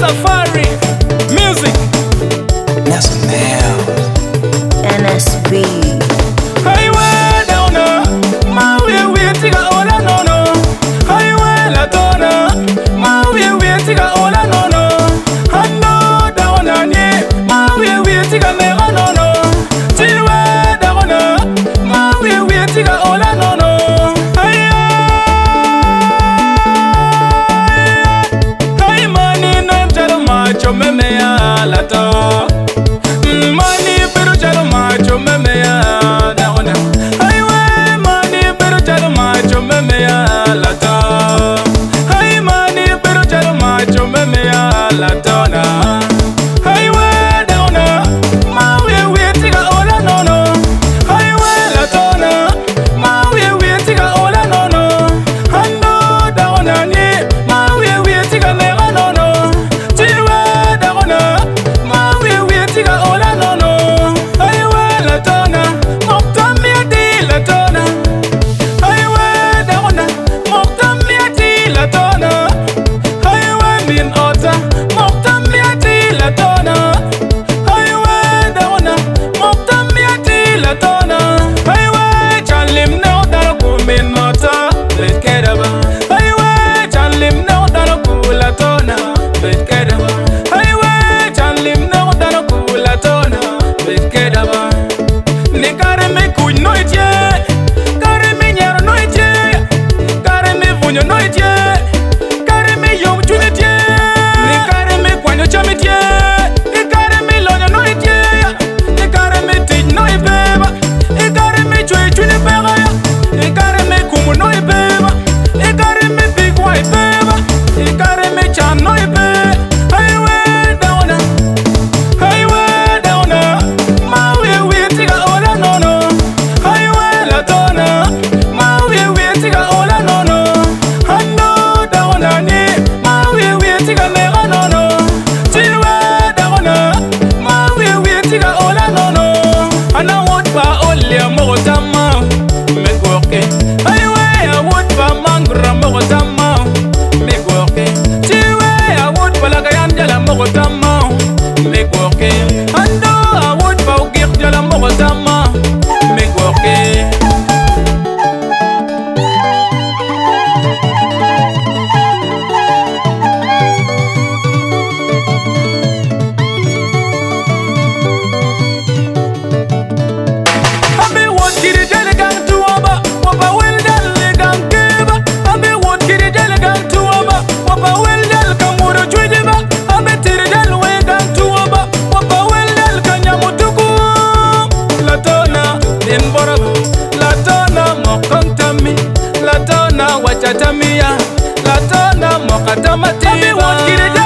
Safari Music Nelson Mel NSB. Highway downa Maui tiga ola nono. Highway la dona Maui tiga ola nono. Hando downa ni Maui tiga mega nono. Tilwe downa Maui tiga ola nono. Hi mani no jalo macho meme ya lato. Mani pero jalo macho meme ya downa. Highway mani pero jalo macho meme ya lato. Hi mani pero jalo macho meme ya latona. Highway downa Maui tiga ola nono. Highway latona Maui tiga ola nono. Hando downa ni Maui tiga mega nono. Tilwe downa Maui tiga ola nono. Highway latona Moktamia di latona. Highway downa Moktamia di latona. Highway min ota Moktamia di latona. Highway downa Moktamia di latona. Highway chalim no daraku min ota betkedaba. Highway chalim no daraku latona betkedaba. Highway chalim no daraku latona betkedaba. Ni kare me kuj noitie, kare me nyaro noitie, kare me vunyo noitie, kare me yom chunitie, ni kare me kwanyo chamitie, ni kare me lonyo noitie, ni kare me tij noibeba, ni kare me chwe chuni bega ya, ni kare me kumu noibeba, ni kare me big white beba, ni kare me chan noibe. Highway downa, highway downa, Maui tiga ola nono. Highway latona, Maui tiga ola nono. Hando downa ni Maui tiga mega nono. Tilwe downa Maui tiga ola nono. Ana wot ba olia mogotama megoke. Highway a wot ba mangra mogotama megoke. Tilwe a wot ba lagayan jala mogotama megoke. Hando a wot ba ugir jala mogotama megoke. Abe wot kiri jale gang tuoba, wapa wel jale gang keba. Abe wot kiri jale gang tuoba, wapa wel jale kamuro chujeba. Abe tiri jale we gang tuoba, wapa wel jale kanyamutuku. Latona din borabu, latona mokontami, latona wachatamia, latona mokatamati. Abe wot kiri